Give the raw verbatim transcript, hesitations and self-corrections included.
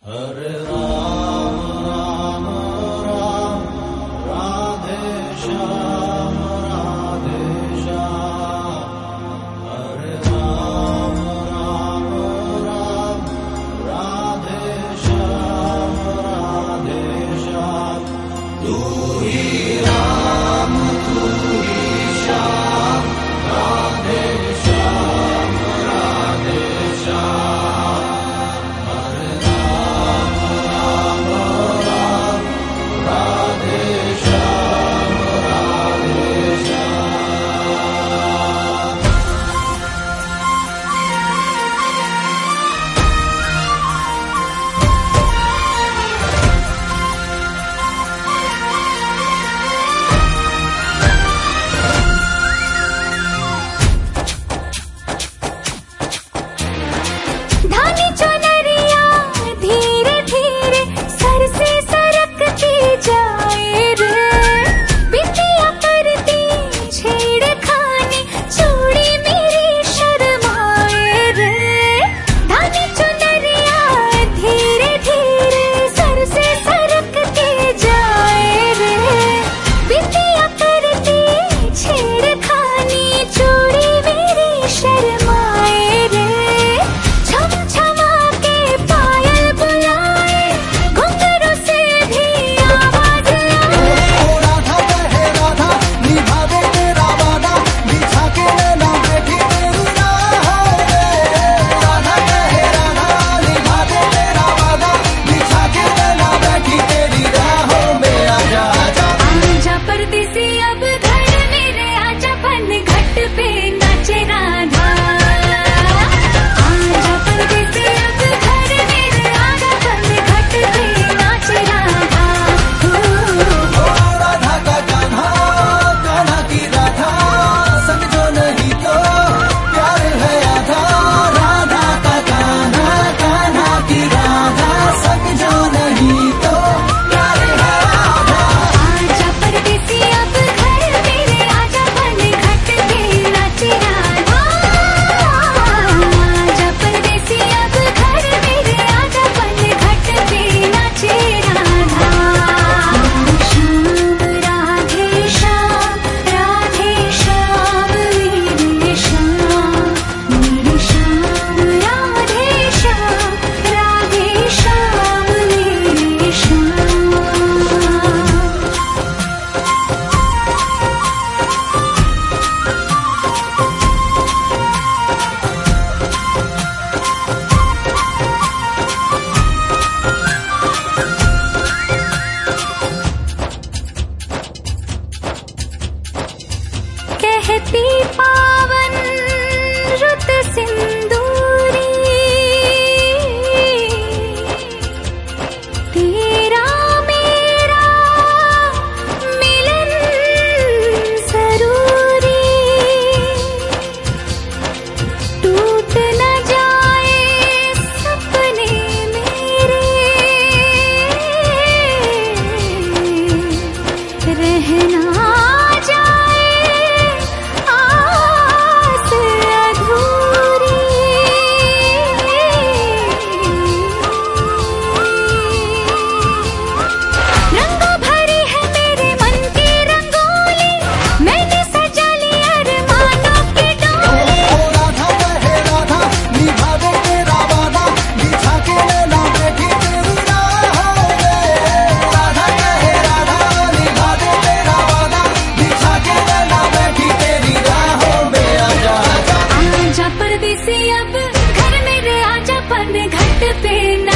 हरे राम राम राम राधे श्याम राधे श्याम। हरे राम राम राम राधे श्याम राधे श्याम। तू ही राम तू ही श्याम राधे श्याम राधे श्याम। हरे राम राम राम राधे श्याम राधे श्याम। धानी चुनरिया धीरे धीरे सर से सरकती जाए रे। बिटिया करती छेड़खानी चूड़ी मेरी शर्माए रे। धानी चुनरिया धीरे धीरे सर से सरकती जाए रे। बिटिया करती छेड़खानी चूड़ी मेरी शर्माए रे। छम छमा के पायल बुलाए घुंघरू से भी आवाज आए। राधा कहे राधा निभावे तेरा वादा बिछा के नैना बैठी तेरी राहों में। राधा कहे राधा निभावे तेरा वादा बिछा के नैना बैठी तेरी राहों में। आजा आजा आजा परदेसी अब घर मेरे आजा पन घट पे नाचे राधा। आजा परदेसी अब घर मेरे आजा पन घट पे नाचे राधा। ओ राधा का कान्हा कान्हा की राधा समझो नहीं तो प्यार है आधा। राधा का कान्हा कान्हा की राधा समझो नहीं तो प्यार है आधा। आजा परदेसी अब घर मेरे आजा पन घट पे नाचे राधा। आजा परदेसी अब घर मेरे आजा पन घट पे नाचे राधा। श्याम राधे श्याम राधे श्याम मेरे श्याम मेरे श्याम राधे श्याम राधे श्याम मेरे श्याम। कहती पावन रुत सिंदूरी तेरा मेरा मिलन जरूरी। टूट न जाए सपने मेरे रहना जाए आस अधूरी। रंगों भरी है मेरे मन की रंगोली मैंने सजा ली अरमानों की डोली। राधा कहे राधा निभावे तेरा वादा बिछा के नैना बैठी तेरी राहों में। राधा कहे राधा निभावे तेरा वादा बिछा के नैना बैठी तेरी राहों में। आजा आजा आजा परदेसी अब घर मेरे आजा पन घट पे